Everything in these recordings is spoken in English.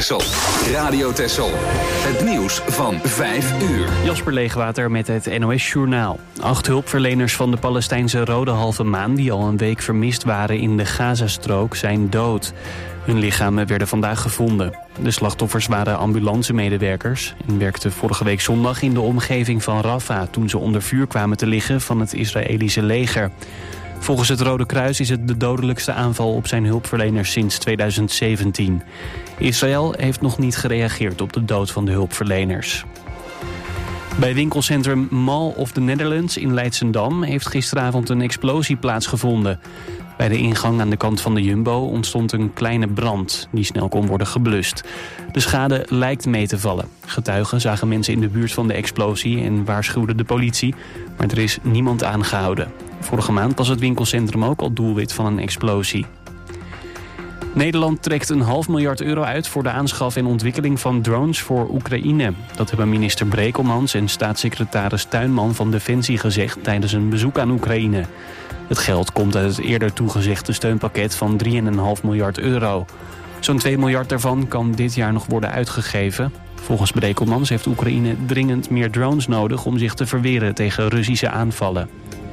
Texel. Radio Texel. Het nieuws van 5 uur. Jasper Leegwater met het NOS-journaal. 8 hulpverleners van de Palestijnse Rode Halve Maan die al een week vermist waren in de Gazastrook zijn dood. Hun lichamen werden vandaag gevonden. De slachtoffers waren ambulancemedewerkers en werkten vorige week zondag in de omgeving van Rafah toen ze onder vuur kwamen te liggen van het Israëlische leger. Volgens het Rode Kruis is het de dodelijkste aanval op zijn hulpverleners sinds 2017. Israël heeft nog niet gereageerd op de dood van de hulpverleners. Bij winkelcentrum Mall of the Netherlands in Leidschendam heeft gisteravond een explosie plaatsgevonden. Bij de ingang aan de kant van de Jumbo ontstond een kleine brand die snel kon worden geblust. De schade lijkt mee te vallen. Getuigen zagen mensen in de buurt van de explosie en waarschuwden de politie, maar er is niemand aangehouden. Vorige maand was het winkelcentrum ook al doelwit van een explosie. Nederland trekt €500 miljoen uit voor de aanschaf en ontwikkeling van drones voor Oekraïne. Dat hebben minister Brekelmans en staatssecretaris Tuinman van Defensie gezegd tijdens een bezoek aan Oekraïne. Het geld komt uit het eerder toegezegde steunpakket van €3,5 miljard. Zo'n 2 miljard daarvan kan dit jaar nog worden uitgegeven. Volgens Brekelmans heeft Oekraïne dringend meer drones nodig om zich te verweren tegen Russische aanvallen.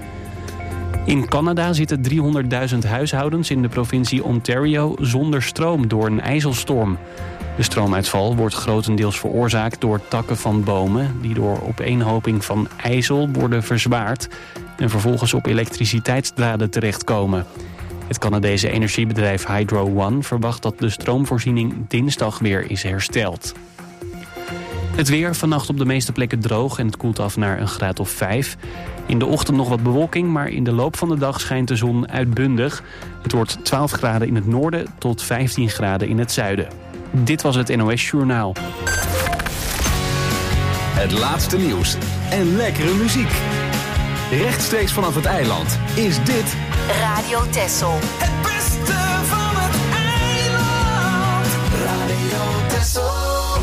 In Canada zitten 300.000 huishoudens in de provincie Ontario zonder stroom door een ijzelstorm. De stroomuitval wordt grotendeels veroorzaakt door takken van bomen die door opeenhoping van ijzel worden verzwaard en vervolgens op elektriciteitsdraden terechtkomen. Het Canadese energiebedrijf Hydro One verwacht dat de stroomvoorziening dinsdag weer is hersteld. Het weer, vannacht op de meeste plekken droog en het koelt af naar een graad of 5. In de ochtend nog wat bewolking, maar in de loop van de dag schijnt de zon uitbundig. Het wordt 12 graden in het noorden tot 15 graden in het zuiden. Dit was het NOS-journaal. Het laatste nieuws en lekkere muziek. Rechtstreeks vanaf het eiland is dit Radio Texel. Het beste van het eiland. Radio Texel.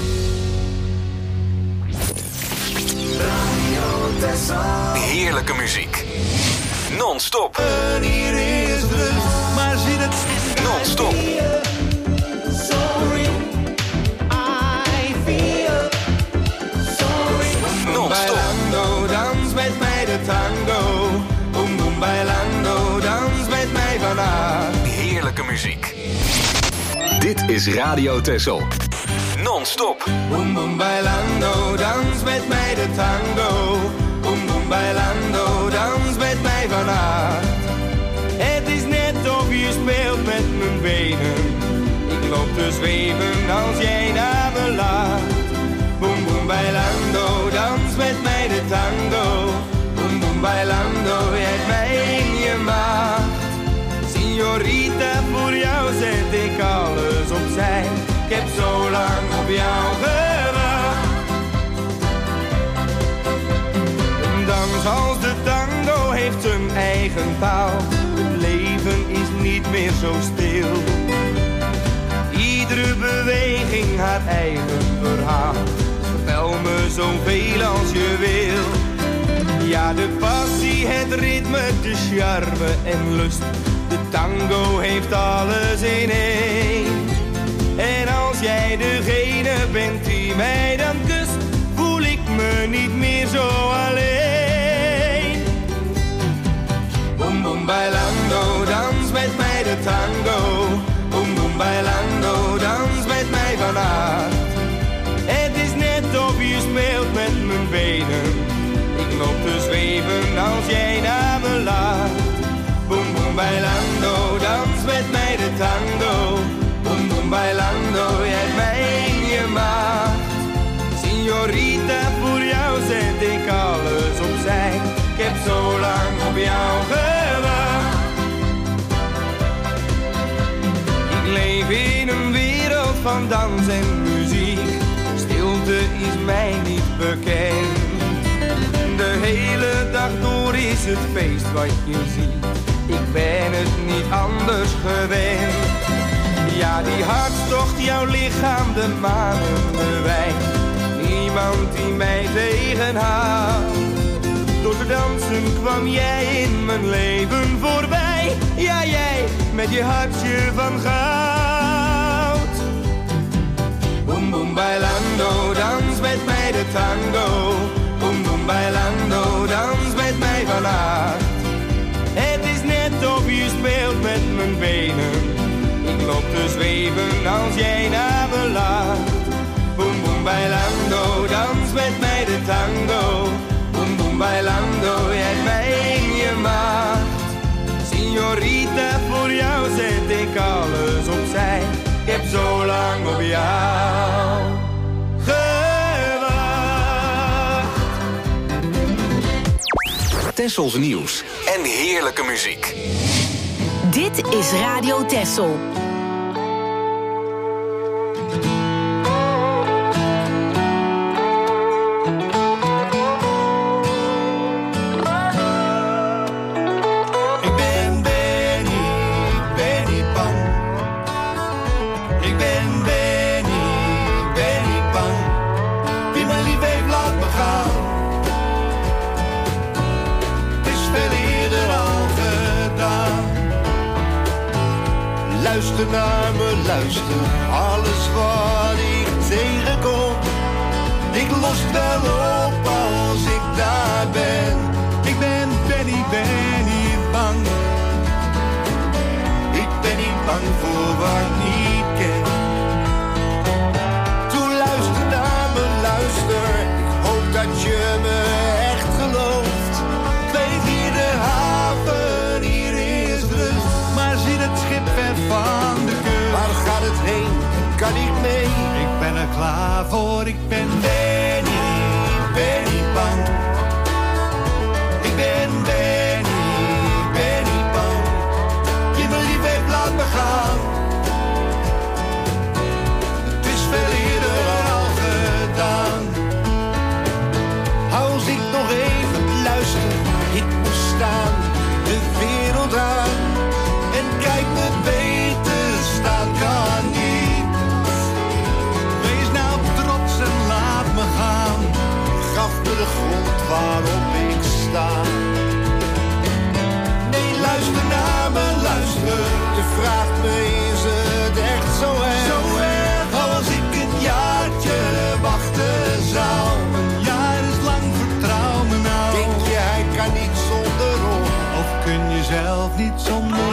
Radio Texel. heerlijke muziek. Non-stop. Hier is rust, maar zie het Non-stop. Sorry, I feel sorry. Non-stop. Bailando, dans met mij de tango. Boom boom bailando, dans met mij vandaag. Heerlijke muziek. Dit is Radio Texel. Non-stop. Boom boom bailando, dans met mij de tango. Boom boom bailando, dans met mij vandaag. Het is net of je speelt met mijn benen. Ik loop te zweven als jij naar me laat. Boom boom bailando, dans met mij de tango. Boom boom bailando, jij hebt mij in je macht. Signorita, voor jou zet ik alles opzij. Ik heb zo lang op jou gewacht. Een dans als de tango heeft zijn eigen taal. Het leven is niet meer zo stil. Iedere beweging haar eigen verhaal. Vertel me zoveel als je wil. Ja, de passie, het ritme, de charme en lust. De tango heeft alles in één. En als jij degene bent die mij dan kust, voel ik me niet meer zo alleen. Boom boom bailando, dans met mij de tango. Boom boom bailando, dans met mij vannacht. Het is net of je speelt met mijn benen. Ik loop te zweven als jij naar me laat. Boom boom bailando, dans met mij de tango. Boom boom bailando, jij hebt mij in je macht. Signorita, voor jou zet ik alles opzij. Ik heb zo lang op jou gewacht. Ik leef in een wereld van dans en muziek. Stilte is mij niet bekend. De hele dag door is het feest wat je ziet. Ik ben het niet anders gewend. Ja, die hartstocht, jouw lichaam, de manen, de wijn. Niemand die mij tegenhoudt. Door te dansen kwam jij in mijn leven voorbij. Ja, jij met je hartje van goud. Boom boom bailando, dans met mij de tango. Boom boom bailando, dans met mij vannacht. Het is net of je speelt met mijn benen. Ik loop te zweven als jij naar me lacht. Boom boom bailando, dans met mij de tango. Boom boom bailando, jij hebt mij in je macht. Signorita, voor jou zet ik alles opzij. Ik heb zo lang op jou gewacht. Tessels nieuws en heerlijke muziek. Dit is Radio Tessel. Luister naar me, luister, alles wat ik tegenkom. Ik los het wel op als ik daar ben. Ik ben niet bang. Ik ben niet bang voor wat ik niet ken. Toen luister naar me, luister. Ik hoop dat je me echt gelooft. Ik weet hier de haven, hier is rust. Maar zie het schip ver van de kust. Waar gaat het heen? Kan ik mee? Ik ben er klaar voor, ik ben niet bang. Ik ben niet bang. Je me lief heeft, laat me gaan. Het is veel eerder al gedaan. Als ik nog even luister, ik moet staan, de wereld aan. En kijk me beter staan kan niet. Wees nou trots en laat me gaan. Gaf me de grond waarop ik sta. Nee, luister naar me, luister. Je vraagt me, is het echt zo erg? Zo erg als ik een jaartje wachten zou. Een jaar is lang, vertrouw me nou. Denk je, hij kan niet zonder ons? Of kun je zelf niet zonder ons?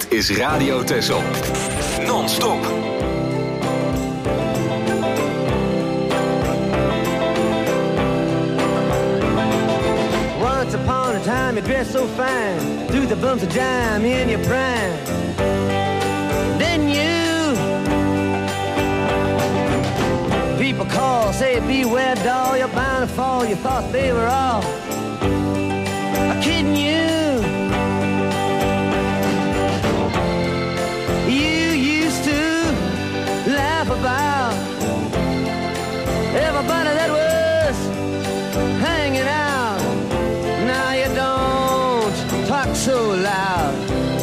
is Radio Texel. Non-stop. Once upon a time you dressed so fine, through the bumps of dime in your prime. Then you, people call, say beware doll, you're bound to fall. You thought they were all kidding you. You used to laugh about everybody that was hanging out. Now you don't talk so loud.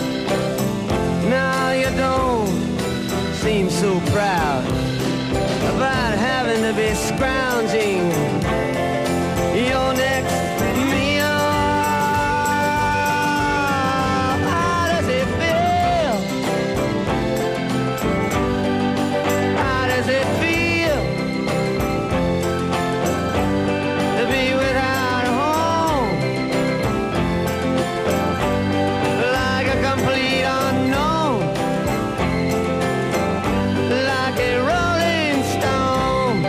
Now you don't seem so proud about having to be scrounging your next meal. How does it feel? How does it feel to be without a home? Like a complete unknown, like a rolling stone.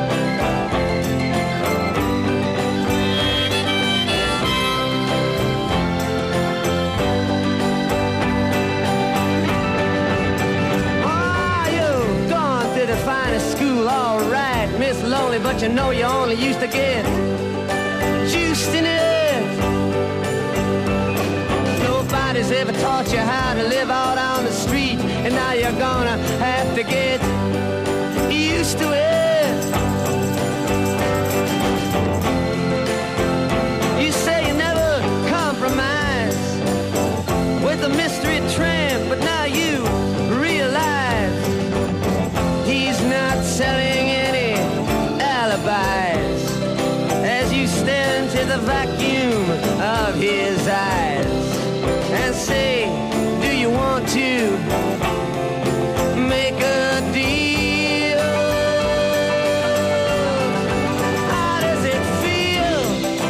Ah, you've gone to the finest school, all right, Miss Lonely, but you know you only used to get juiced in it. Nobody's ever taught you how to live out on the street, and now you're gonna have to get used to it. You say you never compromise with a mystery tramp, but now you realize he's not selling any alibis as you stare into the vacuum of his eyes and say, do you want to make a deal? How does it feel?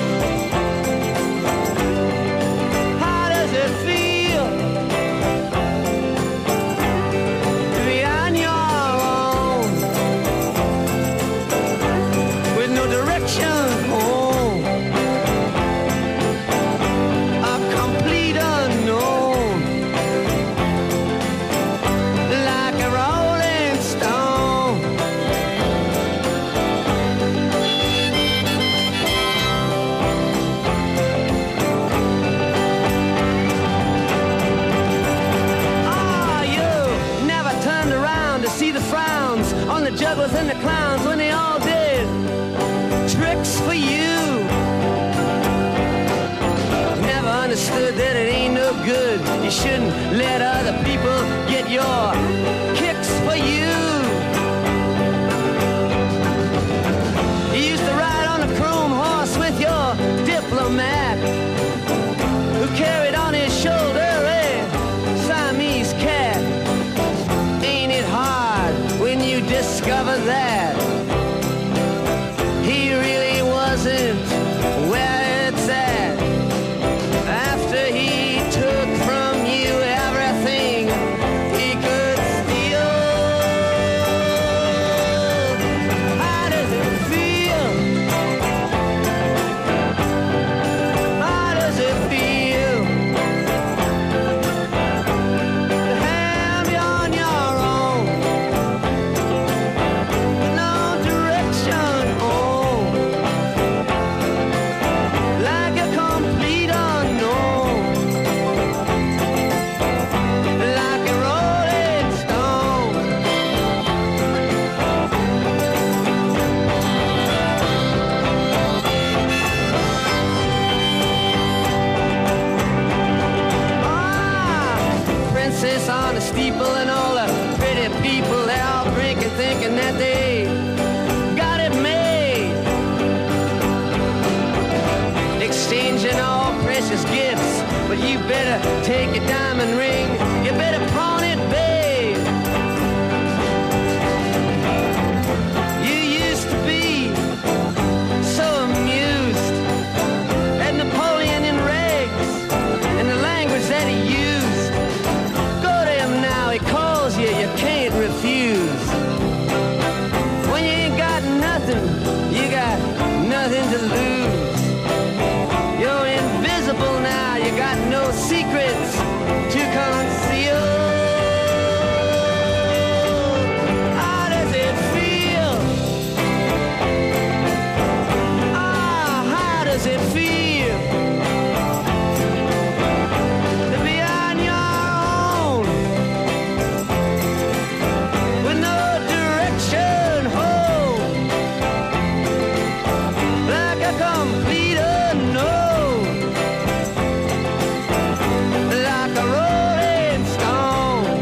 How does it feel to be on your own with no direction home? A complete unknown, like a rolling stone. Ah, you never turned around to see the frowns on the jugglers and the clowns when they all did tricks for you. Never understood that it ain't no good. You shouldn't let other people get your kicks for you. You used to ride on a chrome horse with your diplomat, who carried on his shoulder a Siamese cat. Ain't it hard when you discover that he really wasn't where it's at? After he took from you everything he could steal. How does it feel? How does it feel to have you on your own with no direction home, like a complete unknown, like a rolling stone? Ah, princess on the steeple and all the pretty people, they're all drinking, thinking that they got it made, exchanging all precious gifts. But you better take your diamond ring, you better pawn it, babe. You used to be so amused at Napoleon in rags and the language that he used. Go to nothing, you got nothing to lose. You're invisible now, you got no secrets to conceal. How does it feel? How does it feel to be on your own with no direction home, like a complete unknown, like a rolling stone?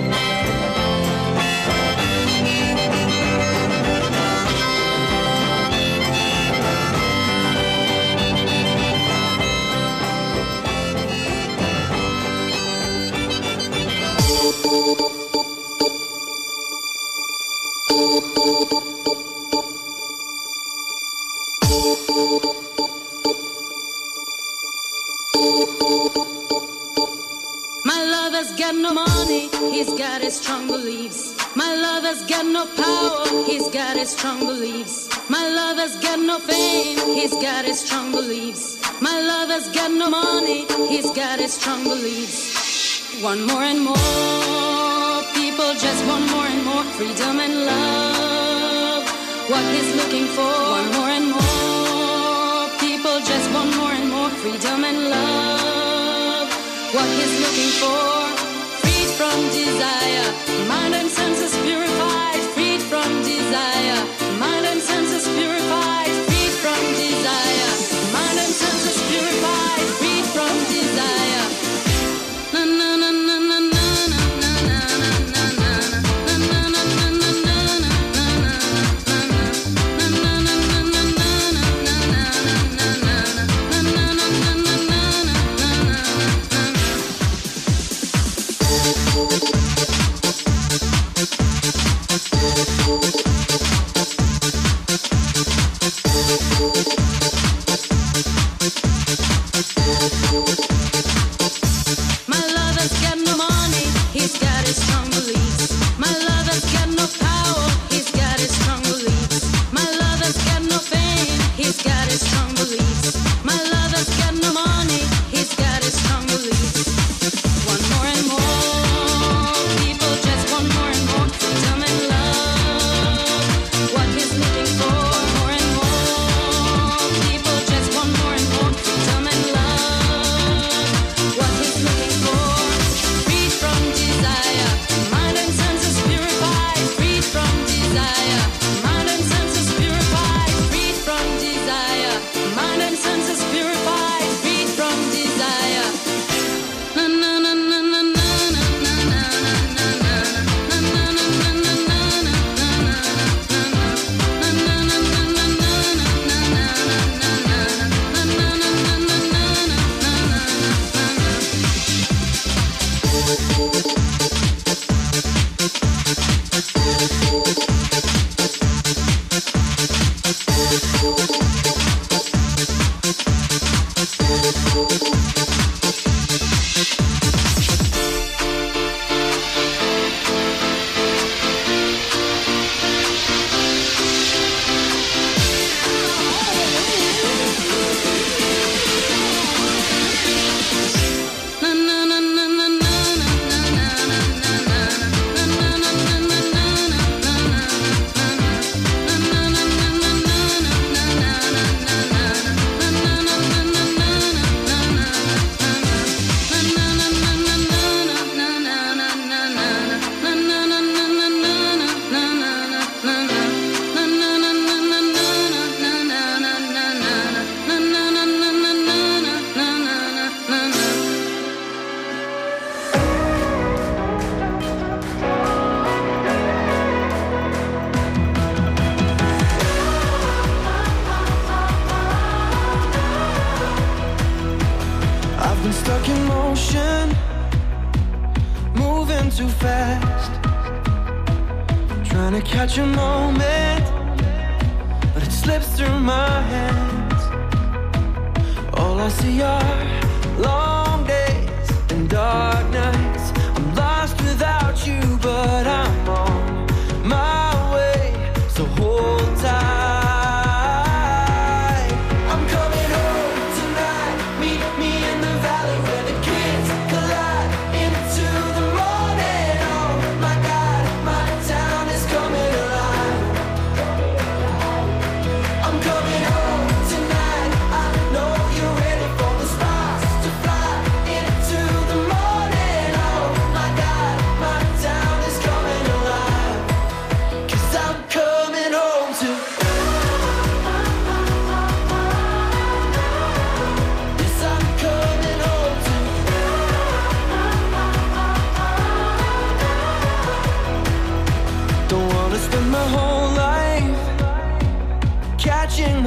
My lover's got no money, he's got his strong beliefs. My lover's got no power, he's got his strong beliefs. My lover's got no fame, he's got his strong beliefs. My lover's got no money, he's got his strong beliefs. Want more and more, people just want more and more freedom and love. What he's looking for, want more and more, people just want more and more freedom and love. What he's looking for, freed from desire, mind and senses purified, freed from desire, mind and senses purified, freed from desire, mind and senses purified, freed from desire. Na na na na na na na na na na na My lover's got no money, he's got his strong beliefs. My lover's got no power, he's got his strong beliefs. My lover's got no fame, he's got his strong beliefs. My lover's got no money, he's got his strong beliefs. Want more and more, people just want more and more freedom and love. What he's looking for, more and more, people just want more and more freedom and love. What he's looking for, freed from desire, mind and senses purified, freed from desire, mind and senses purified, freed from desire, mind and senses purified, freed from desire. Na na na na na na na na na stuck in motion, moving too fast, trying to catch a moment, but it slips through my hands. All I see are long days and dark nights. I'm lost without you, but I'm on my way, so hold tight.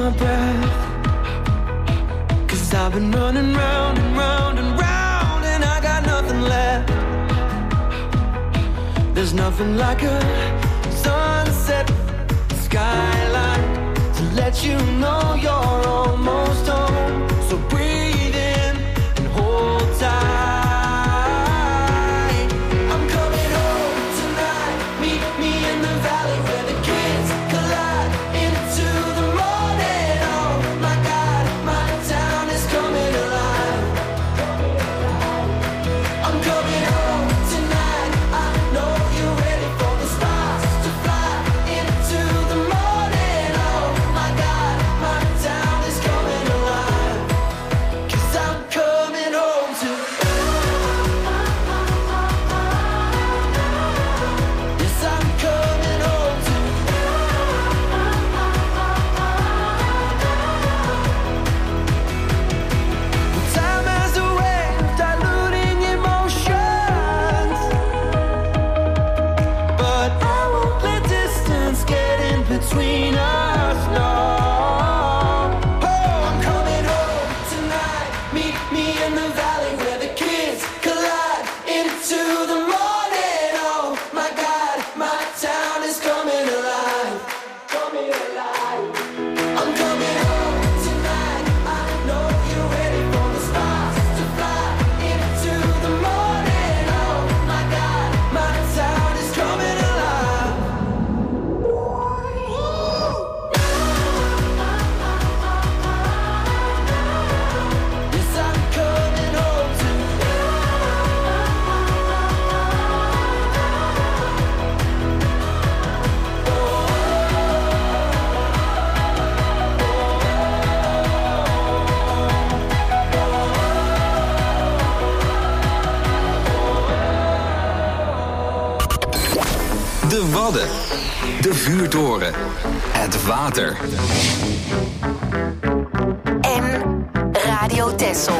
my breath, 'cause I've been running round and round and round, and I got nothing left. There's nothing like a sunset skyline to let you know you're almost home. So breathe in and hold tight. I'm coming home tonight. Meet me in the valley where the kids collide into the morning. Oh my God, my town is coming alive. I'm coming home tonight. I know you're ready for the stars to fly into the morning. Oh my God, my town is coming alive. 'Cause I'm coming home to. Yes, I'm coming home to. Time has a way of diluting emotions, but I won't let distance get in between us, no. Oh, I'm coming home tonight. Meet me in the valley where the kids collide into the morning. Oh my God, my town is coming alive. Coming alive. I'm coming home tonight. I know you're ready for the stars to fly into the morning. Oh my God, my town is coming alive. Yes, I'm coming home to. De Wadden. De vuurtoren. Het water. En Radio Texel.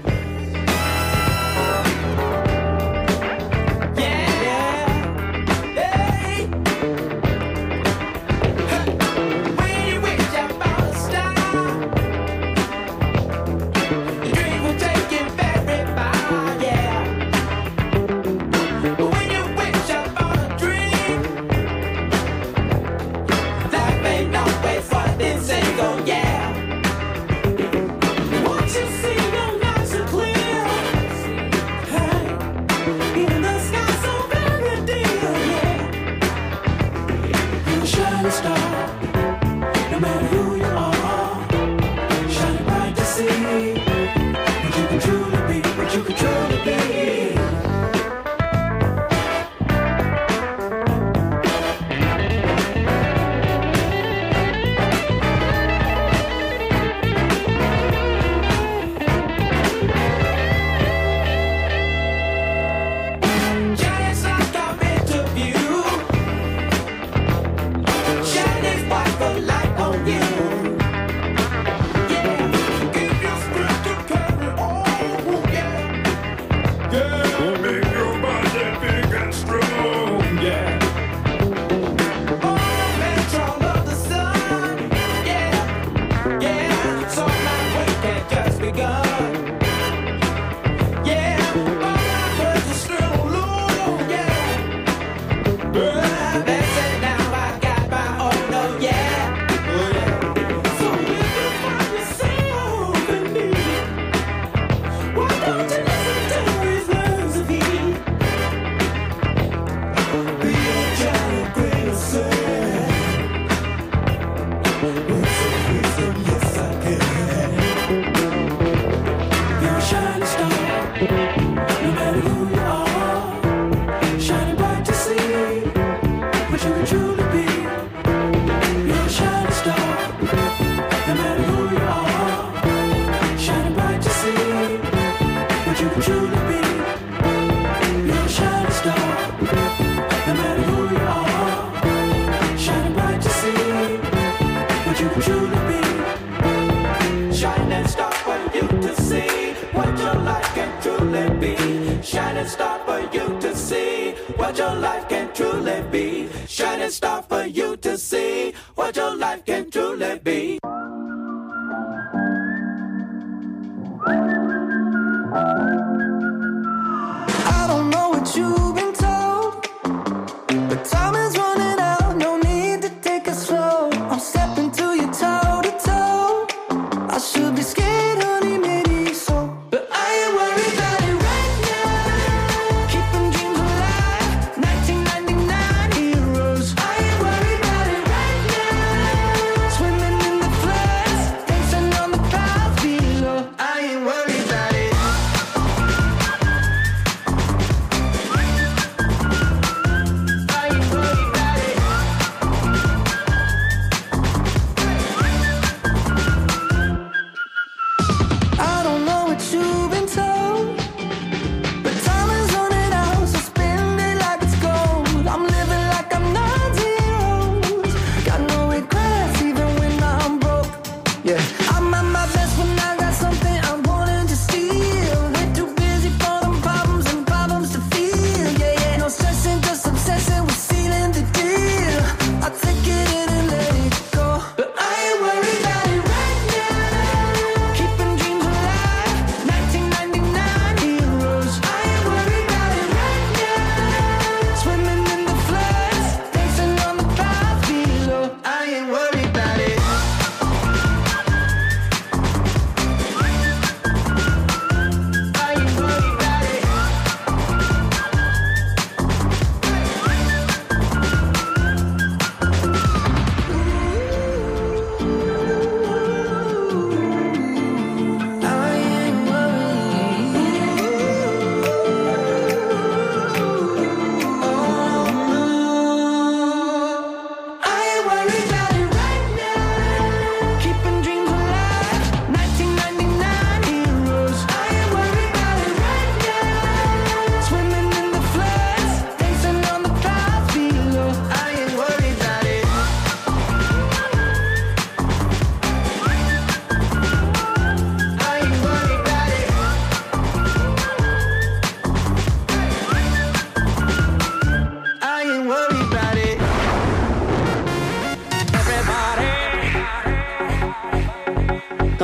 Shining star for you to see what your life can truly be. Shining star for you to see what your life can truly be.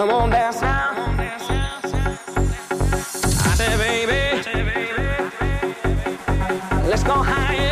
Come on, dance now. I said, baby, let's go higher.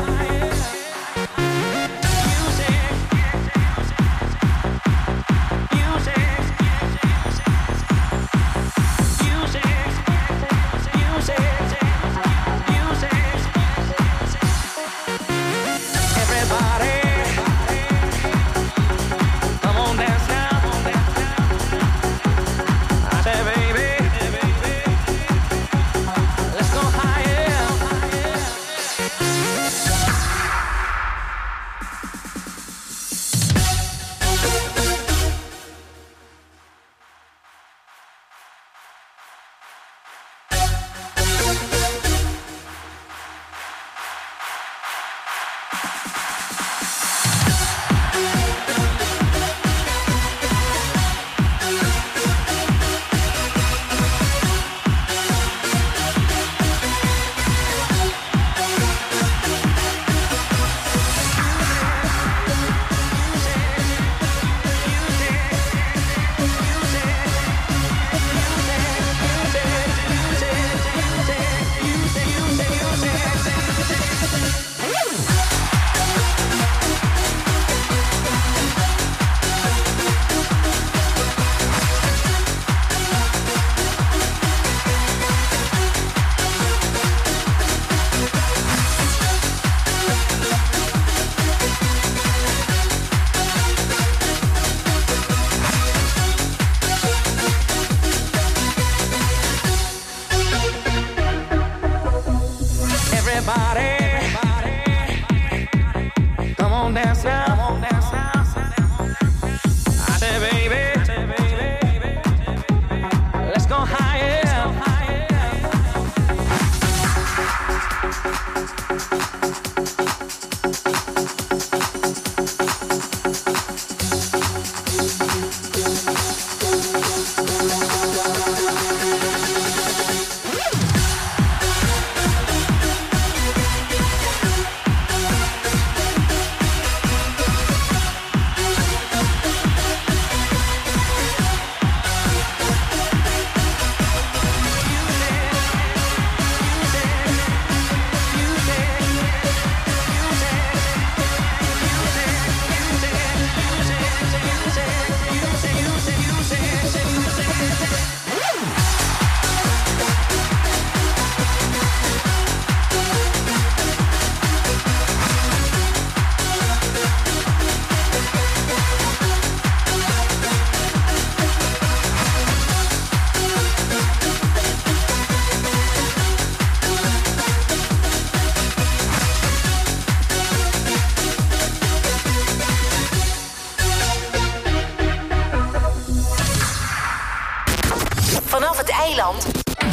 Vanaf het eiland.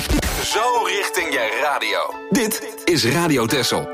Zo richting je radio. Dit is Radio Texel.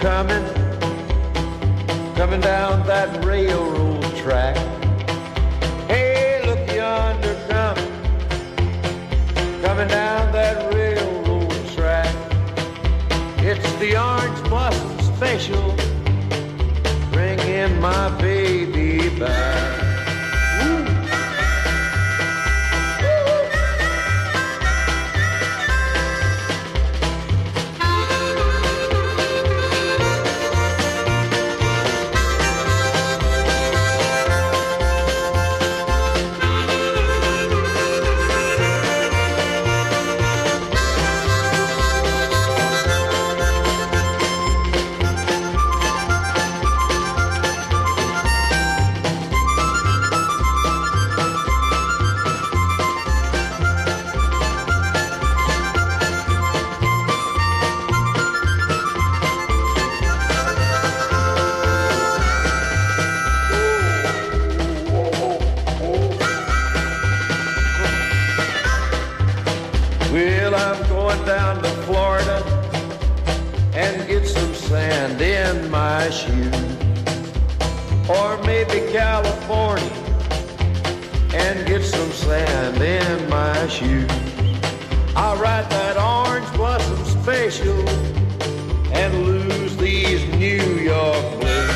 coming down that railroad track. Hey, look yonder coming down that railroad track. It's the Orange Blossom Special, bringing my baby back. Down to Florida and get some sand in my shoe, or maybe California and get some sand in my shoe. I'll ride that Orange Blossom Special and lose these New York blues.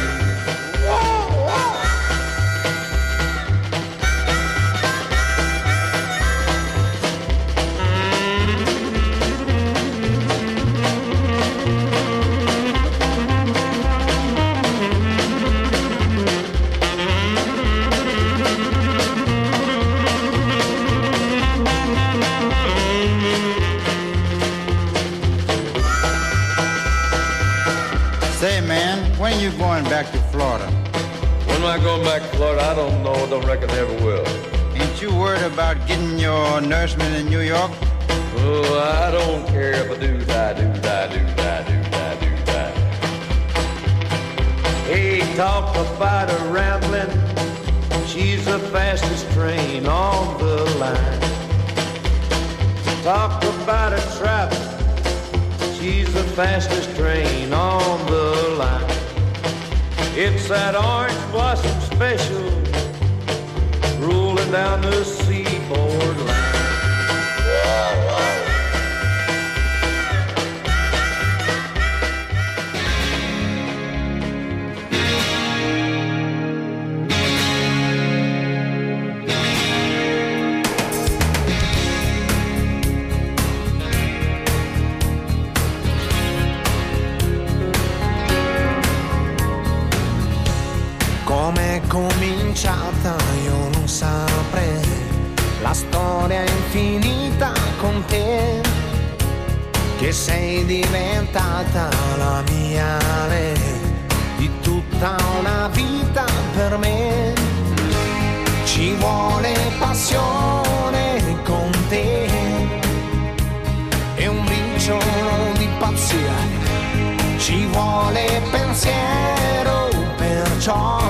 Say, man, when you going back to Florida? When am I going back to Florida? I don't know. Don't reckon I ever will. Ain't you worried about getting your nourishment in New York? Oh, I don't care if I do die. Hey, talk about a rambling. She's the fastest train on the line. Talk about a traveling. She's the fastest train on the line. It's that Orange Blossom Special rolling down the seaboard line. Com'è cominciata io non saprei, la storia è infinita con te, che sei diventata la mia lei, di tutta una vita per me. Ci vuole passione con te e un briciolo di pazzia, ci vuole pensiero, perciò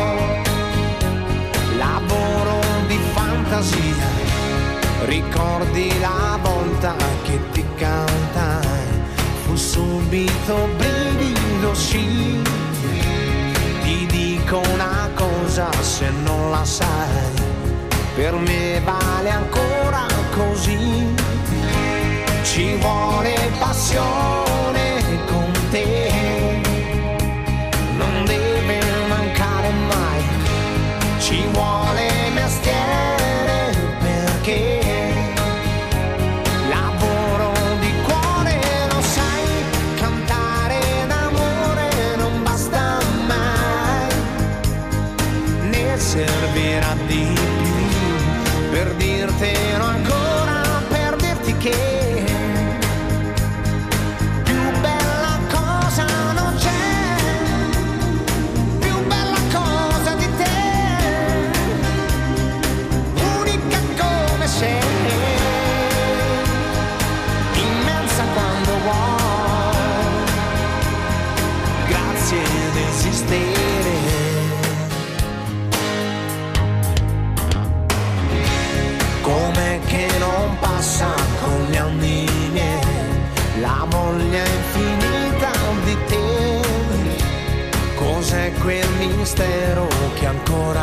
lavoro di fantasia. Ricordi la volta che ti cantai, fu subito brivido, sì. Ti dico una cosa, se non la sai, per me vale ancora così. Ci vuole passione con te, non deve mancare mai. Ci vuole mestiere perché lavoro di cuore, lo sai, cantare d'amore non basta mai, ne servirà di più per dirtelo ancora, per dirti che com'è che non passa con gli anni miei la voglia infinita di te.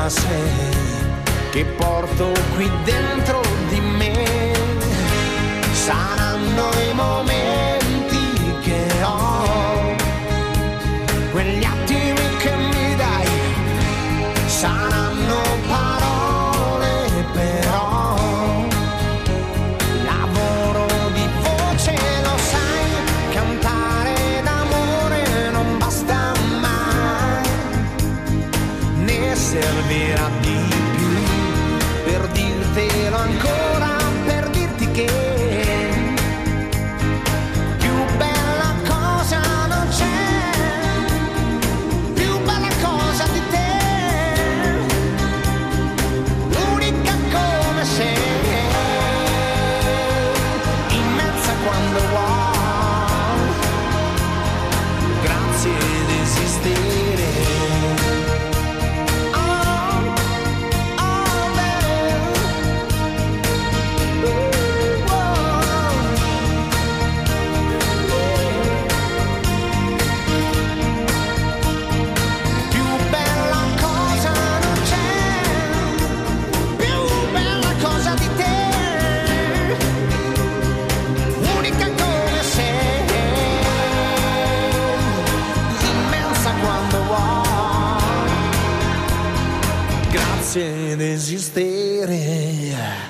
sé che porto qui dentro di me. Saranno i momenti che ho, quegli attimi che mi dai, saranno parole però. Lavoro di voce, lo sai, cantare d'amore non basta mai, ne servirà di più per dirtelo ancora, per dirti che ed esistere.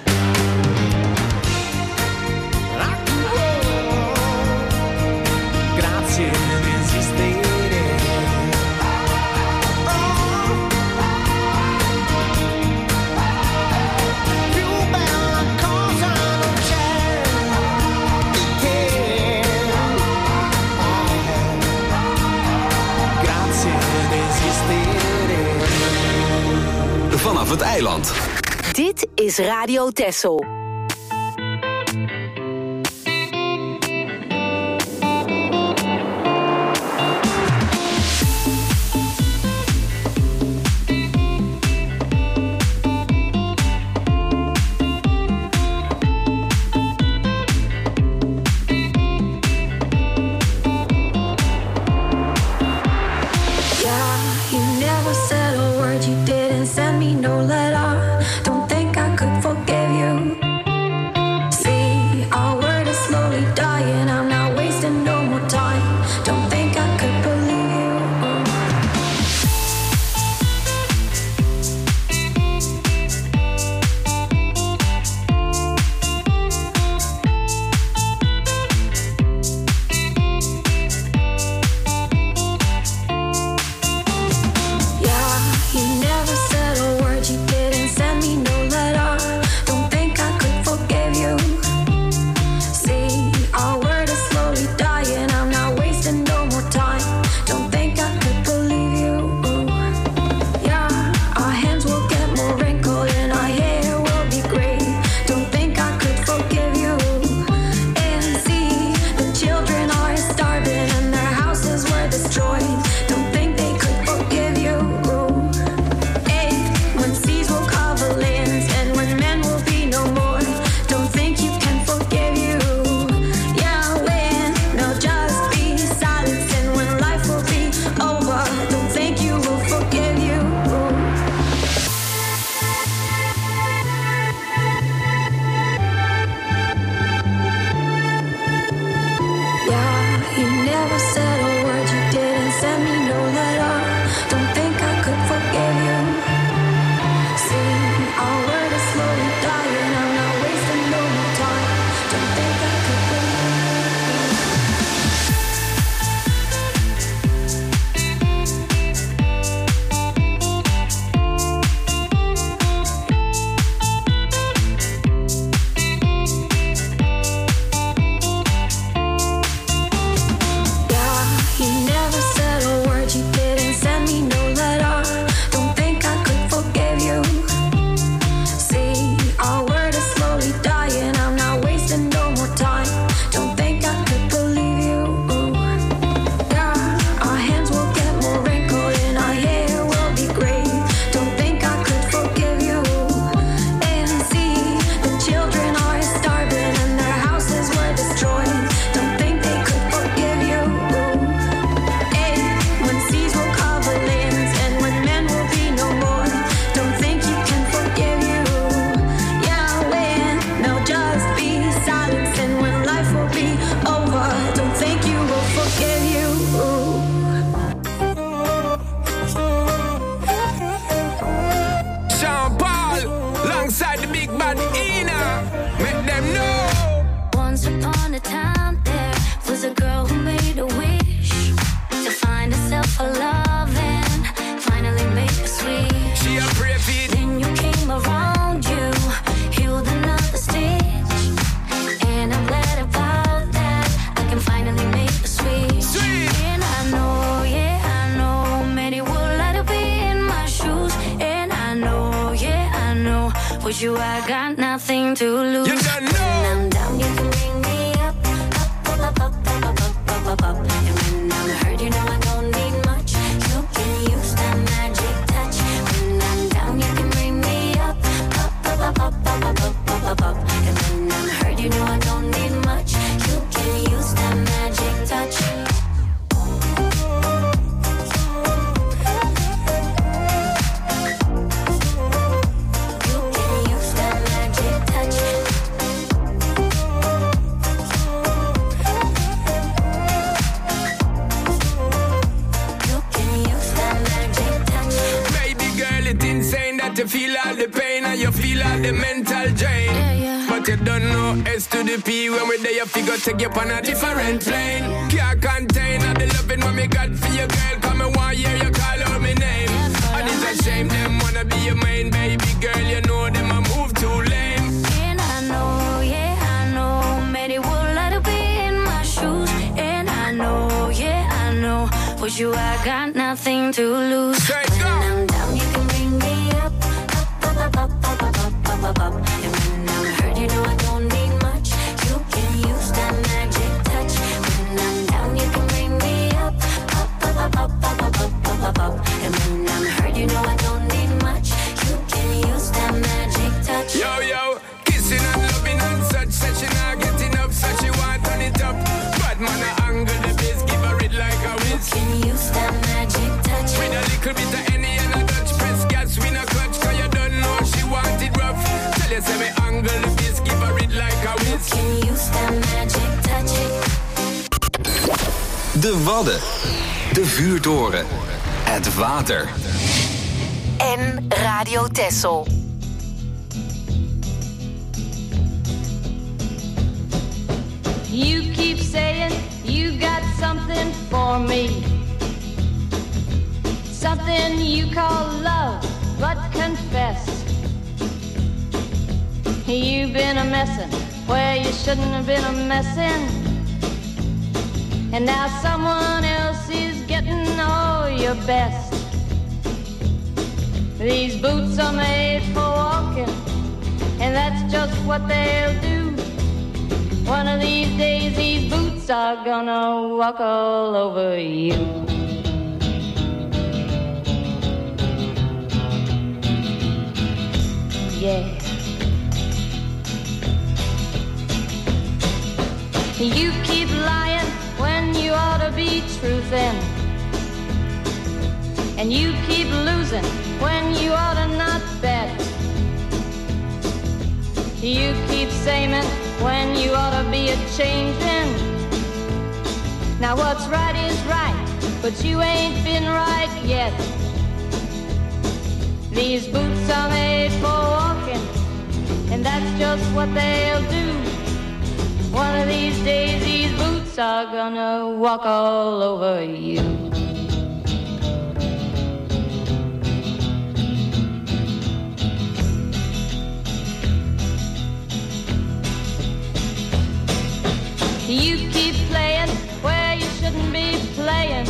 Grazie di esistere. Più bella cosa non c'è di te. Grazie di esistere. Vanaf het eiland. Dit is Radio Texel. Send me no letter. Don't think I could forgive you. Once upon a time there was a girl who made a wish to find herself a love and finally make a switch. She a pray for it. Then you came around, you healed another stitch, and I'm glad about that. I can finally make a switch. And I know, yeah, I know, many would like to be in my shoes. And I know, yeah, I know, with you I got nothing to lose. You don't know. When I'm down, you can bring me up, up, up, up, up, up, up, up, up. And when I'm hurt, you know I don't need much. You can use that magic touch. When I'm down, you can bring me up, up, up, up, up, up, up, up, up, up. And when I'm hurt, you know I don't need much. You can use that magic touch. You feel all the pain and you feel all the mental drain. But you don't know S to the P. When we're there, you figure take you on a different plane. Can't contain all the loving what me got for your girl. Come and one year you call out my name. And it's a shame them wanna be your main baby girl. You know them a move too lame. And I know, yeah, I know, many would like to be in my shoes. And I know, yeah, I know, with you I got nothing to lose. Straight when go. I'm down, you can bring me up, up, up, up, up, up, up, up, up, up. And when I'm hurt, you know I don't need much. You can use that magic touch. When I'm down, you can bring me up, up, up, up, up, up, up, up, up, up. And when I'm hurt, you know I don't need much. You can use that magic touch. Yo, yo, kissing and loving and such. Said she not get enough, so she want turn it up. Bad man a angle the bass, give her it like a whiz. You can use that magic touch. With a little bit of any and a Dutch press gas, we no clutch, cause you don't know she want it rough. Tell you say me angle the bass, give her it like a whiz. You can use that magic touch. De Wadden. De Vuurtoren. Het water. En Radio Texel. You keep saying you got something for me, something you call love, but confess you've been a messin' where you shouldn't have been a messin', and now someone else is getting all your best. These boots are made for walking, and that's just what they'll do. One of these days these boots are gonna walk all over you. Yeah. You keep lying when you ought to be truthin', and you keep losing when you ought to not bet. You keep saying when you ought to be a-changin'. Now what's right is right, but you ain't been right yet. These boots are made for walking, and that's just what they'll do. One of these days these boots are gonna walk all over you. You keep playing where you shouldn't be playing,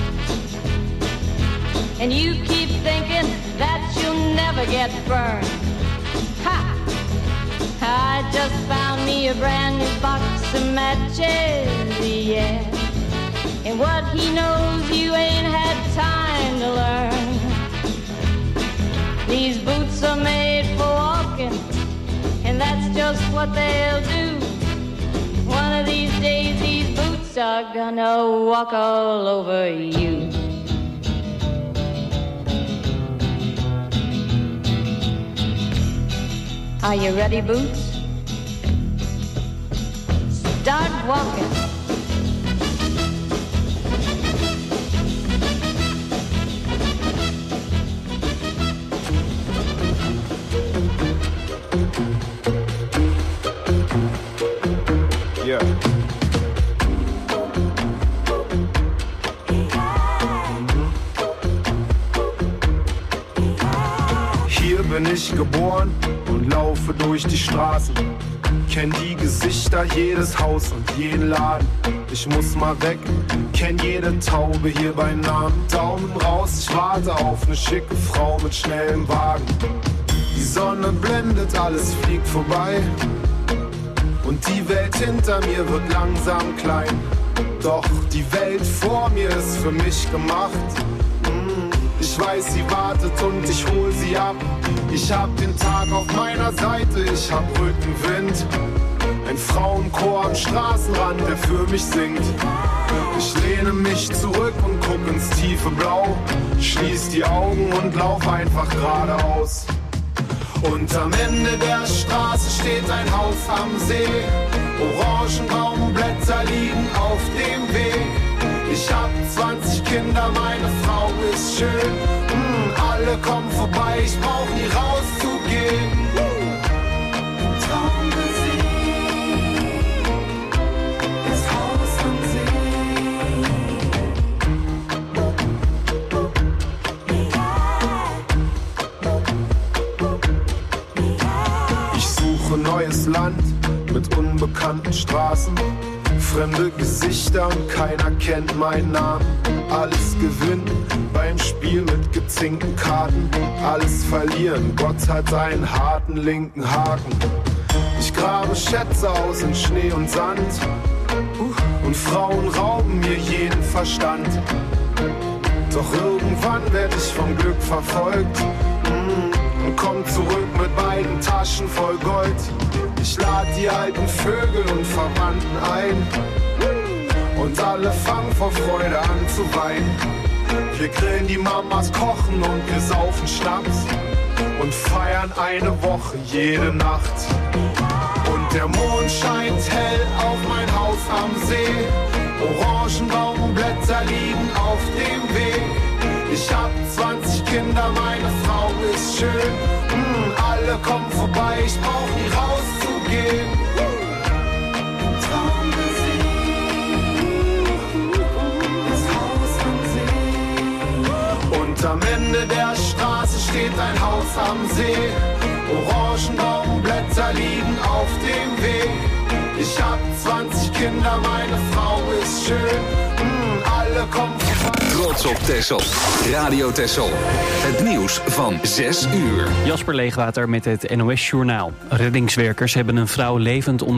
and you keep thinking that you'll never get burned. Ha! I just found me a brand new box of matches, yeah. And what he knows you ain't had time to learn. These boots are made for walking, and that's just what they'll do. One of these days these boots are gonna walk all over you. Are you ready, Boots? Start walking. Yeah. Hier bin ich geboren und laufe durch die Straßen. Kenn die Gesichter, jedes Haus und jeden Laden. Ich muss mal weg, kenn jede Taube hier bei Namen. Daumen raus, ich warte auf ne schicke Frau mit schnellem Wagen. Die Sonne blendet, alles fliegt vorbei. Und die Welt hinter mir wird langsam klein. Doch die Welt vor mir ist für mich gemacht. Ich weiß, sie wartet und ich hol sie ab. Ich hab den Tag auf meiner Seite, ich hab Rückenwind. Ein Frauenchor am Straßenrand, der für mich singt. Ich lehne mich zurück und guck ins tiefe Blau. Schließ die Augen und lauf einfach geradeaus. Und am Ende der Straße steht ein Haus am See. Orangenbaumblätter liegen auf dem Weg. Ich hab 20 Kinder, meine Frau ist schön. Alle kommen vorbei, ich brauch nie rauszugehen. Traummusik, das Haus am See. Ich suche neues Land mit unbekannten Straßen. Fremde Gesichter und keiner kennt meinen Namen. Alles gewinnen beim Spiel mit gezinkten Karten. Alles verlieren, Gott hat einen harten linken Haken. Ich grabe Schätze aus in Schnee und Sand. Und Frauen rauben mir jeden Verstand. Doch irgendwann werd ich vom Glück verfolgt. Und komm zurück mit beiden Taschen voll Gold. Ich lad die alten Vögel und Verwandten ein. Und alle fangen vor Freude an zu weinen. Wir grillen, die Mamas kochen und wir saufen Schnaps. Und feiern eine Woche jede Nacht. Und der Mond scheint hell auf mein Haus am See. Orangenbaumblätter liegen auf dem Weg. Ich hab 20 Kinder, meine Frau ist schön. Alle kommen vorbei, ich brauch nie rauszugehen. Traummusik, das Haus am See. Und am Ende der Straße steht ein Haus am See. Orangenbaumblätter liegen auf dem Weg. Ich hab 20 Kinder, meine Frau ist schön. Alle kommen vorbei. Trots op Texel. Radio Texel. Het nieuws van 6 uur. Jasper Leegwater met het NOS Journaal. Reddingswerkers hebben een vrouw levend